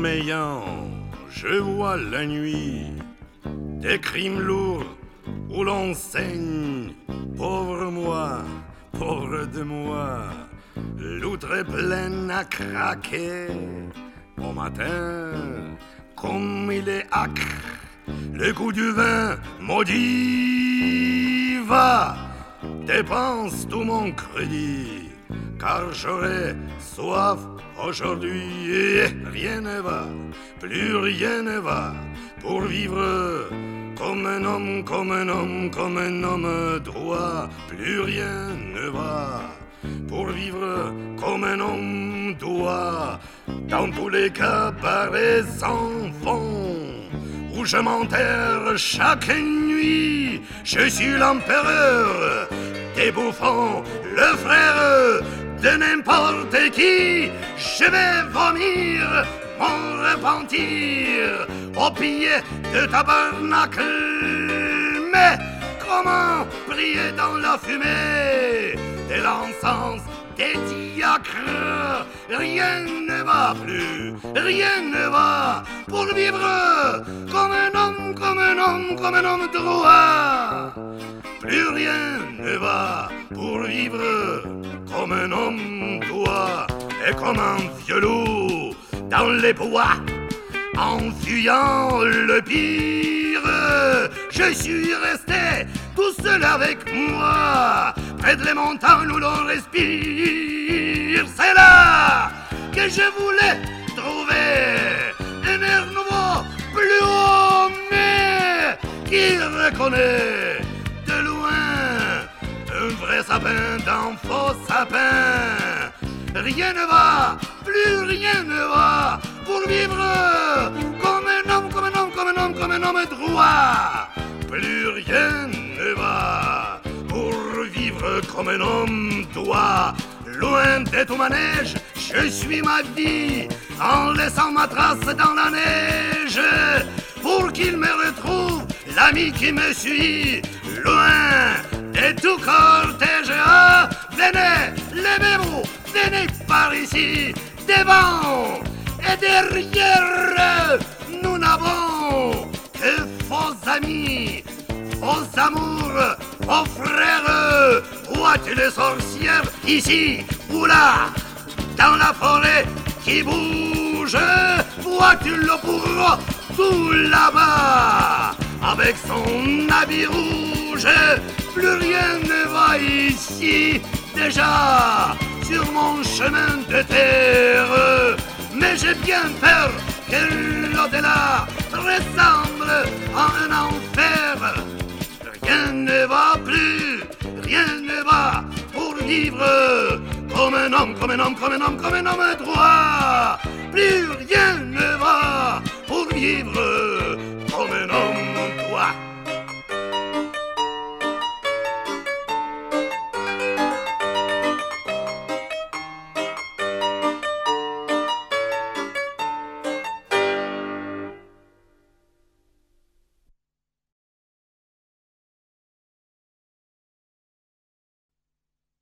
dormeillant, je vois la nuit des crimes lourds où l'on saigne. Pauvre moi, pauvre de moi, l'outre est pleine à craquer. Au matin, comme il est âcre, le goût du vin maudit va. Dépense tout mon crédit, car j'aurai soif aujourd'hui. Et rien ne va, plus rien ne va, pour vivre comme un homme, comme un homme, comme un homme droit. Plus rien ne va, pour vivre comme un homme doit. Dans tous les cabarets sans fond où je m'enterre chaque nuit, je suis l'empereur des bouffons, le frère de n'importe qui. Je vais vomir mon repentir au pied de tabernacle. Mais comment prier dans la fumée de l'encens des diacres? Rien ne va plus, rien ne va, pour vivre comme un homme, comme un homme, comme un homme droit. Plus rien ne va, pour vivre comme un homme doit. Et comme un vieux loup dans les bois, en fuyant le pire, je suis resté tout seul avec moi, près de les montagnes où l'on respire. C'est là que je voulais trouver un air nouveau, plus haut, mais qui reconnaît de loin un vrai sapin d'un faux sapin. Rien ne va, plus rien ne va, pour vivre comme un homme, comme un homme, comme un homme, comme un homme droit. Plus rien ne va, pour vivre comme un homme doit. Loin de tout manège, je suis ma vie, en laissant ma trace dans la neige, pour qu'il me retrouve l'ami qui me suit. Loin de tout cortège, ah, venez, levez-vous, venez par ici, devant et derrière, nous n'avons que faux amis, faux amours, faux frères. Vois-tu les sorcières ici ou là, dans la forêt qui bouge? Vois-tu le bourreau tout là-bas, avec son habit rouge? Plus rien ne va ici, déjà sur mon chemin de terre. Mais j'ai bien peur que l'au-delà ressemble à un enfer. Rien ne va plus, rien ne va, pour vivre comme un homme, comme un homme, comme un homme, comme un homme droit. Plus rien ne va, pour vivre